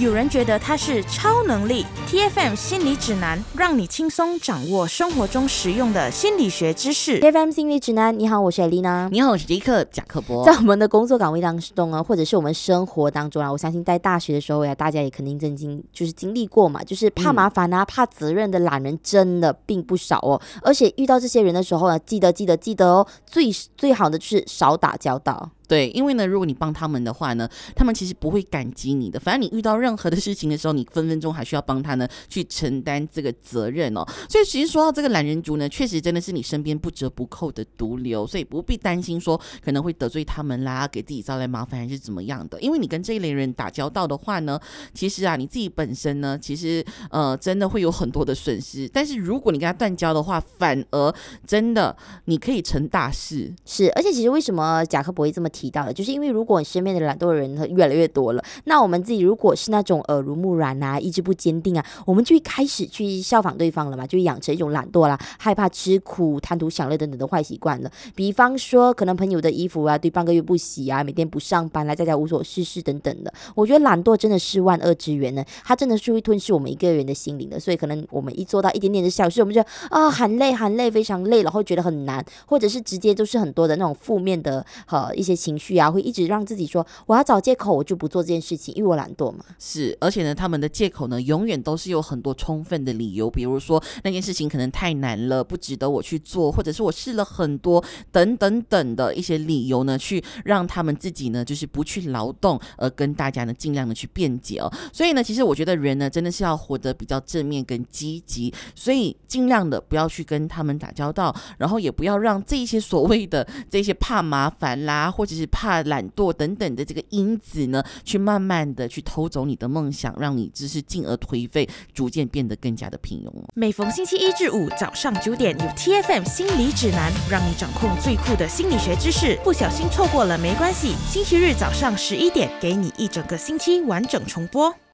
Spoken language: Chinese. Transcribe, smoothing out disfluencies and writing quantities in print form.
有人觉得它是超能力。 TFM 心理指南，让你轻松掌握生活中实用的心理学知识。 TFM 心理指南，你好，我是Elena。 你好，我是杰克贾克伯。 在我们的工作岗位当中呢，或者是我们生活当中啊，我相信在大学的时候呀，大家也肯定经历过嘛，就是怕麻烦啊、怕责任的懒人真的并不少哦。而且遇到这些人的时候呢，记得哦，最好的就是少打交道。 对，因为呢，如果你帮他们的话呢，他们其实不会感激你的。反正你遇到任何的事情的时候，你分分钟还需要帮他呢去承担这个责任哦。所以其实说到这个懒人族呢，确实真的是你身边不折不扣的毒瘤，所以不必担心说可能会得罪他们啦，给自己招来麻烦还是怎么样的。因为你跟这一类人打交道的话呢，其实啊你自己本身呢，其实真的会有很多的损失。但是如果你跟他断交的话，反而真的你可以成大事。 是，而且其实为什么贾克伯会这么提到的，就是因为如果你身边的懒惰的人越来越多了，那我们自己如果是那种耳濡目染啊、意志不坚定啊，我们就会开始去效仿对方了嘛，就会养成一种懒惰啦、害怕吃苦、贪图享乐等等的坏习惯了。比方说，可能朋友的衣服啊，对半个月不洗啊，每天不上班啦，在家无所事事等等的。我觉得懒惰真的是万恶之源呢，它真的是会吞噬我们一个人的心灵的。所以可能我们一做到一点点的小事，我们就很累，非常累，然后觉得很难，或者是直接就是很多的那种负面的一些情绪啊，会一直让自己说我要找借口，我就不做这件事情，因为我懒惰嘛。 是，而且呢，他们的借口呢，永远都是有很多充分的理由，比如说那件事情可能太难了，不值得我去做，或者是我试了很多等的一些理由呢，去让他们自己呢，就是不去劳动，而跟大家呢尽量的去辩解哦。所以呢，其实我觉得人呢，真的是要活得比较正面跟积极，所以尽量的不要去跟他们打交道，然后也不要让这些所谓的这些怕麻烦啦，或者是怕懒惰等等的这个因子呢，去慢慢的去偷走你的梦想，让你只是进而颓废，逐渐变得更加的平庸。 每逢星期一至五早上9点，有 TFM 心理指南，让你掌控最酷的心理学知识。不小心错过了没关系，星期日早上11点，给你一整个星期完整重播。